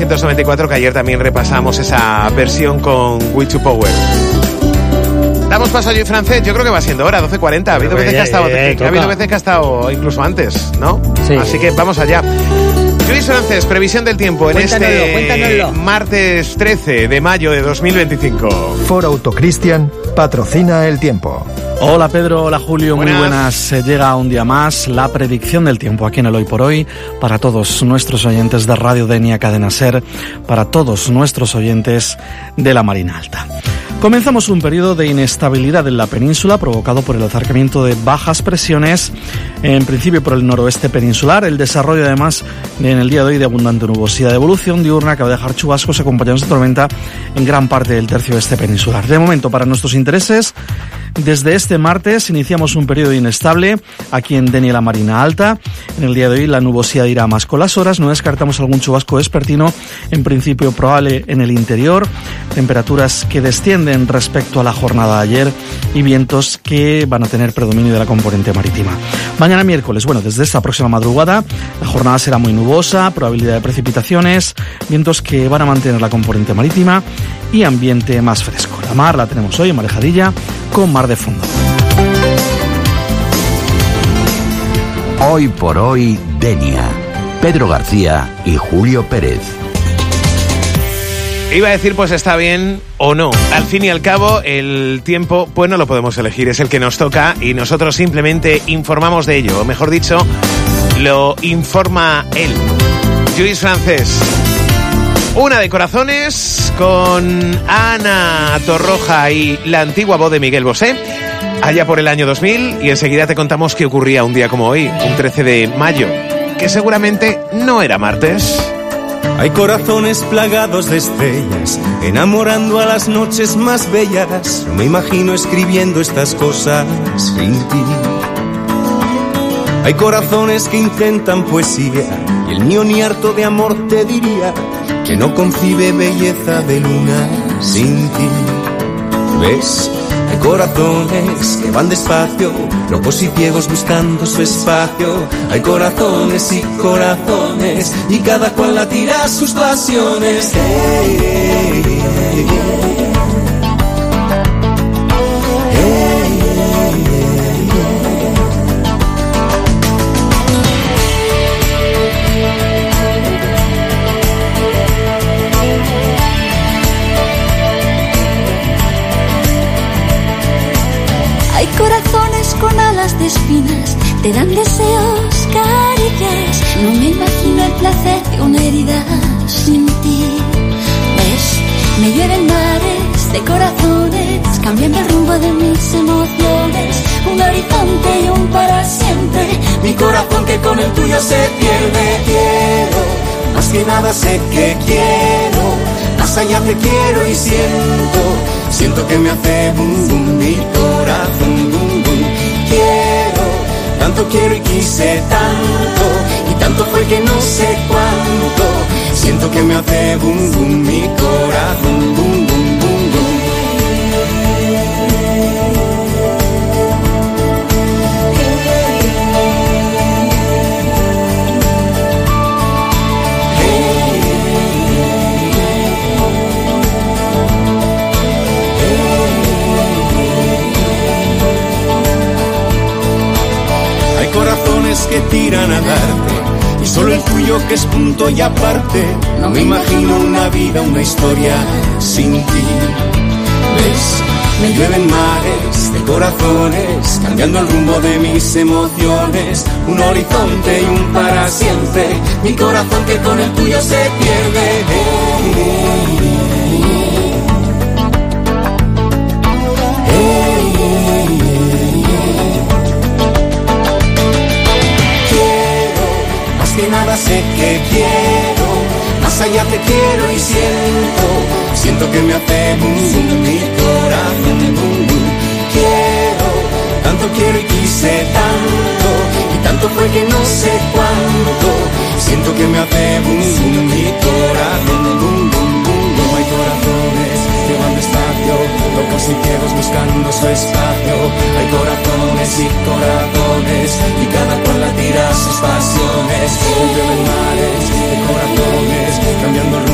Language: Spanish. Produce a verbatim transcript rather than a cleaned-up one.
novecientos noventa y cuatro, que ayer también repasamos esa versión con Will to Power. Damos paso a Lluís Francés, yo creo que va siendo hora, doce cuarenta. Ha habido veces que ha estado, eh, eh, ha habido veces que ha estado incluso antes, ¿no? Sí. Así que vamos allá. Lluís Francés, previsión del tiempo en Cuéntanoslo, este cuéntanoslo. martes trece de mayo de dos mil veinticinco. Ford Autocristian patrocina el tiempo. Hola Pedro, hola Julio, Buenas. muy buenas. Se llega un día más la predicción del tiempo aquí en el Hoy por Hoy para todos nuestros oyentes de Radio Denia Cadena Ser, para todos nuestros oyentes de la Marina Alta. Comenzamos un periodo de inestabilidad en la península provocado por el acercamiento de bajas presiones, en principio por el noroeste peninsular. El desarrollo además en el día de hoy de abundante nubosidad de evolución diurna que va a dejar chubascos acompañados de tormenta en gran parte del tercio oeste peninsular. De momento, para nuestros intereses, desde este martes iniciamos un periodo inestable aquí en Denia la Marina Alta. En el día de hoy la nubosidad irá más con las horas, no descartamos algún chubasco vespertino, en principio probable en el interior, temperaturas que descienden respecto a la jornada de ayer y vientos que van a tener predominio de la componente marítima. Mañana miércoles, bueno, desde esta próxima madrugada la jornada será muy nubosa, probabilidad de precipitaciones, vientos que van a mantener la componente marítima y ambiente más fresco. La mar la tenemos hoy en Marejadilla con mar de fondo. Hoy por hoy, Denia. Pedro García y Julio Pérez. Iba a decir, pues está bien o no. Al fin y al cabo, el tiempo, pues no lo podemos elegir, es el que nos toca y nosotros simplemente informamos de ello. O mejor dicho, lo informa él. Lluís Francés. Una de corazones con Ana Torroja y la antigua voz de Miguel Bosé, allá por el año dos mil, y enseguida te contamos qué ocurría un día como hoy, un trece de mayo, que seguramente no era martes. Hay corazones plagados de estrellas, enamorando a las noches más bellas. No me imagino escribiendo estas cosas sin ti. Hay corazones que intentan poesía, y el mío ni harto de amor te diría que no concibe belleza de luna sin ti. ¿Ves? Hay corazones que van despacio, locos y ciegos buscando su espacio. Hay corazones y corazones, y cada cual la tira a sus pasiones. Hey, hey, hey, hey. Hay corazones con alas de espinas, te dan deseos, caricias. No me imagino el placer de una herida sin ti. ¿Ves? Me llueven mares de corazones, cambiando el rumbo de mis emociones. Un horizonte y un para siempre. Mi corazón que con el tuyo se pierde. Quiero, más que nada sé que quiero. Más allá te quiero y siento. Siento que me hace bum bum mi corazón bum bum. Quiero, tanto quiero y quise tanto, y tanto fue que no sé cuánto. Siento que me hace bum bum mi corazón bum bum bum bum. Corazones que tiran a darte, y solo el tuyo que es punto y aparte. No me imagino una vida, una historia sin ti. ¿Ves? Me llueven mares de corazones, cambiando el rumbo de mis emociones. Un horizonte y un para siempre. Mi corazón que con el tuyo se pierde. Que nada sé que quiero, más allá te quiero y siento, siento que me hace bum bum mi corazón bum bum. Quiero, tanto quiero y quise tanto, y tanto fue que no sé cuánto. Siento que me hace bum bum mi corazón bum bum bum bum. Hay corazones que van despacio, locos y ciegos buscando su espacio.